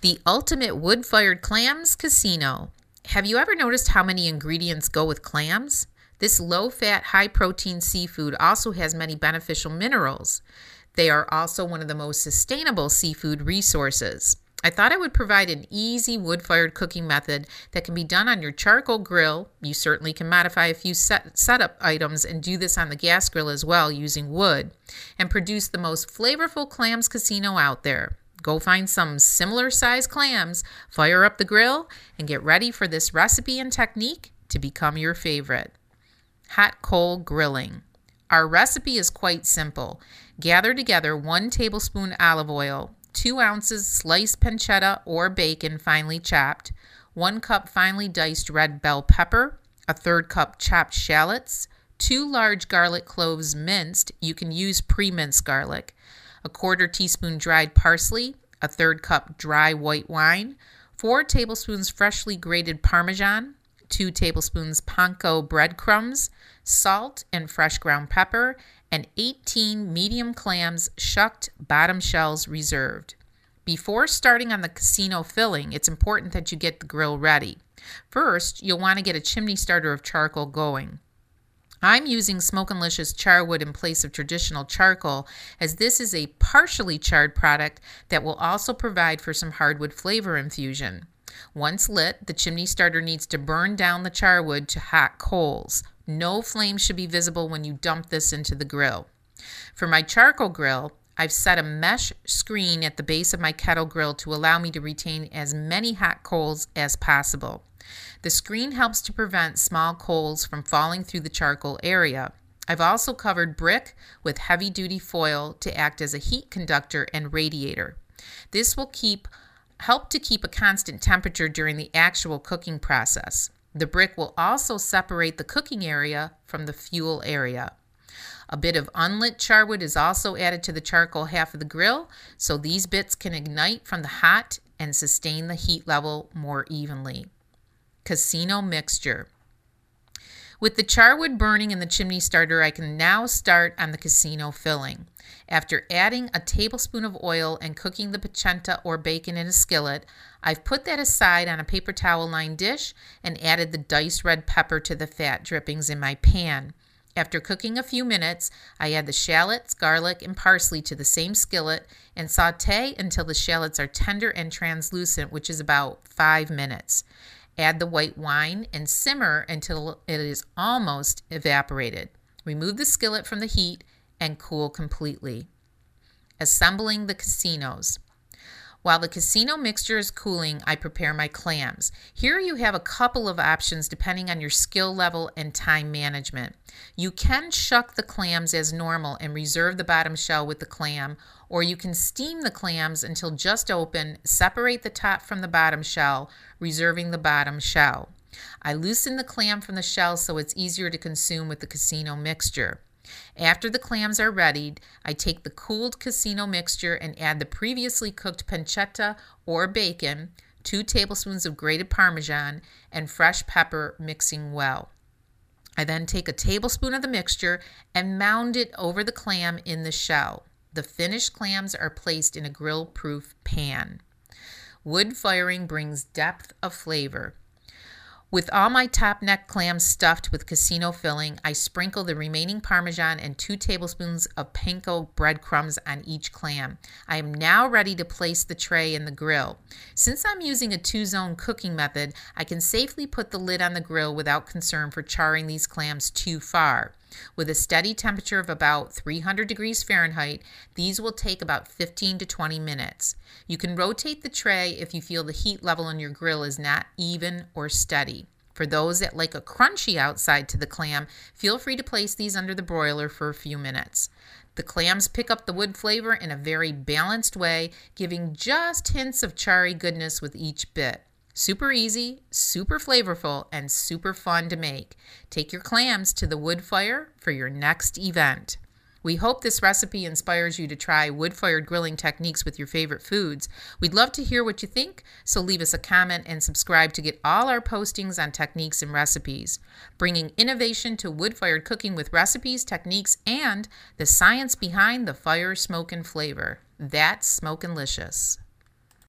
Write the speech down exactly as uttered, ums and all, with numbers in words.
The ultimate wood-fired clams casino. Have you ever noticed how many ingredients go with clams? This low-fat, high-protein seafood also has many beneficial minerals. They are also one of the most sustainable seafood resources. I thought I would provide an easy wood-fired cooking method that can be done on your charcoal grill. You certainly can modify a few set setup items and do this on the gas grill as well using wood, and produce the most flavorful clams casino out there. Go find some similar sized clams, fire up the grill, and get ready for this recipe and technique to become your favorite. Hot coal grilling. Our recipe is quite simple. Gather together one tablespoon olive oil, two ounces sliced pancetta or bacon finely chopped, one cup finely diced red bell pepper, a third cup chopped shallots, two large garlic cloves minced. You can use pre-minced garlic, a quarter teaspoon dried parsley, a third cup dry white wine, four tablespoons freshly grated Parmesan, two tablespoons panko breadcrumbs, salt and fresh ground pepper, and eighteen medium clams shucked, bottom shells reserved. Before starting on the casino filling, it's important that you get the grill ready. First, you'll want to get a chimney starter of charcoal going. I'm using Smokin'Licious charwood in place of traditional charcoal, as this is a partially charred product that will also provide for some hardwood flavor infusion. Once lit, the chimney starter needs to burn down the charwood to hot coals. No flame should be visible when you dump this into the grill. For my charcoal grill, I've set a mesh screen at the base of my kettle grill to allow me to retain as many hot coals as possible. The screen helps to prevent small coals from falling through the charcoal area. I've also covered brick with heavy-duty foil to act as a heat conductor and radiator. This will keep help to keep a constant temperature during the actual cooking process. The brick will also separate the cooking area from the fuel area. A bit of unlit charwood is also added to the charcoal half of the grill, so these bits can ignite from the hot and sustain the heat level more evenly. Casino mixture. With the charwood burning in the chimney starter, I can now start on the casino filling. After adding a tablespoon of oil and cooking the pancetta or bacon in a skillet, I've put that aside on a paper towel lined dish and added the diced red pepper to the fat drippings in my pan. After cooking a few minutes, I add the shallots, garlic, and parsley to the same skillet and saute until the shallots are tender and translucent, which is about five minutes. Add the white wine and simmer until it is almost evaporated. Remove the skillet from the heat and cool completely. Assembling the casinos. While the casino mixture is cooling, I prepare my clams. Here you have a couple of options depending on your skill level and time management. You can shuck the clams as normal and reserve the bottom shell with the clam, or you can steam the clams until just open, separate the top from the bottom shell, reserving the bottom shell. I loosen the clam from the shell so it's easier to consume with the casino mixture. After the clams are readied, I take the cooled casino mixture and add the previously cooked pancetta or bacon, two tablespoons of grated Parmesan, and fresh pepper, mixing well. I then take a tablespoon of the mixture and mound it over the clam in the shell. The finished clams are placed in a grill-proof pan. Wood firing brings depth of flavor. With all my top neck clams stuffed with casino filling, I sprinkle the remaining Parmesan and two tablespoons of panko breadcrumbs on each clam. I am now ready to place the tray in the grill. Since I'm using a two-zone cooking method, I can safely put the lid on the grill without concern for charring these clams too far. With a steady temperature of about three hundred degrees Fahrenheit, these will take about fifteen to twenty minutes. You can rotate the tray if you feel the heat level on your grill is not even or steady. For those that like a crunchy outside to the clam, feel free to place these under the broiler for a few minutes. The clams pick up the wood flavor in a very balanced way, giving just hints of charry goodness with each bit. Super easy, super flavorful, and super fun to make. Take your clams to the wood fire for your next event. We hope this recipe inspires you to try wood-fired grilling techniques with your favorite foods. We'd love to hear what you think, so leave us a comment and subscribe to get all our postings on techniques and recipes. Bringing innovation to wood-fired cooking with recipes, techniques, and the science behind the fire, smoke, and flavor. That's Smokin'Licious.